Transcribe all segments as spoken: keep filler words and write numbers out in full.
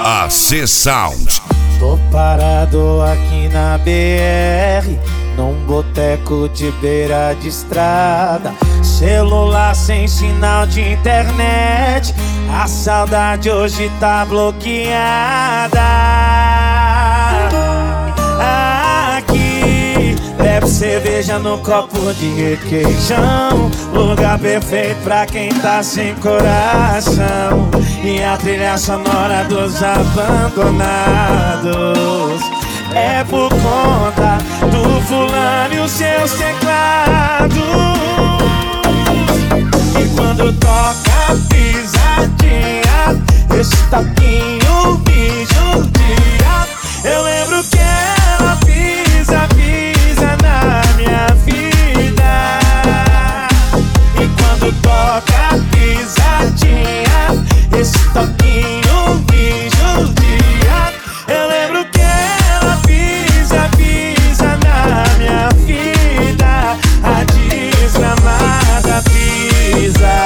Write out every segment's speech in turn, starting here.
A C Sound. Tô parado aqui na B R, num boteco de beira de estrada. Celular sem sinal de internet, a saudade hoje tá bloqueada. Aqui, bebe cerveja no copo de requeijão, lugar perfeito pra quem tá sem coração. E a trilha sonora dos abandonados é por conta do fulano e os seus teclados. E quando toca pisadinha, esse toquinho me judia. Eu lembro que ela pisa, pisa na minha vida. E quando toca pisadinha, esse toquinho me judia. Eu lembro que ela pisa, pisa na minha vida. A desgramada pisa.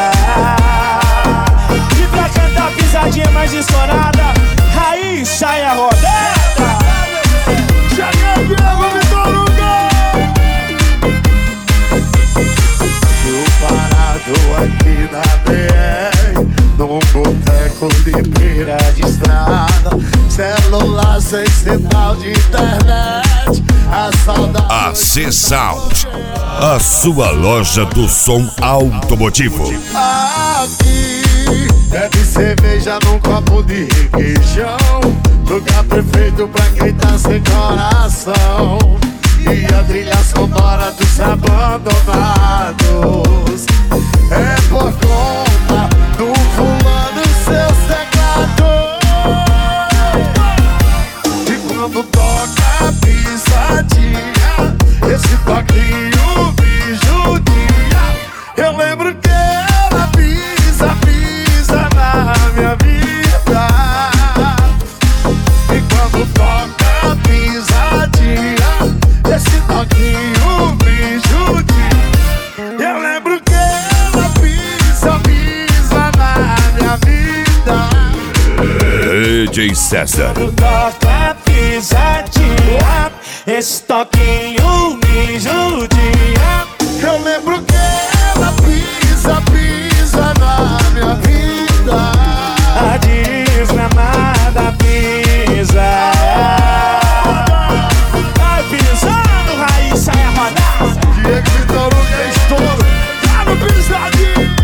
E pra cantar pisadinha mais estourada, aí sai a rodada. Cheguei, vamos todo lugar. Tô parado aqui na B R, num boteco de beira de estrada. Celular sem sinal de internet, a saudade. A C Sound, a sua loja do som automotivo. Aqui, bebe cerveja num copo de requeijão, lugar perfeito pra quem tá sem coração. E a trilha sonora dos abandonados é por conta do fulano e seus teclados. E quando toca pisadinha, esse toquinho me judia. Eu lembro que ela pisa, pisa na minha vida. E quando toca pisadinha, esse toquinho me judia. Eu lembro que ela pisa, pisa na minha vida. D J César. Quando toca pisadinha, esse toquinho me judia. Eu lembro que ela pisa, pisa na minha vida. A desgramada pisa. Vai pisando, raiz sai a rodada. Diego Vitor, que é estouro. Tá no pisadinho.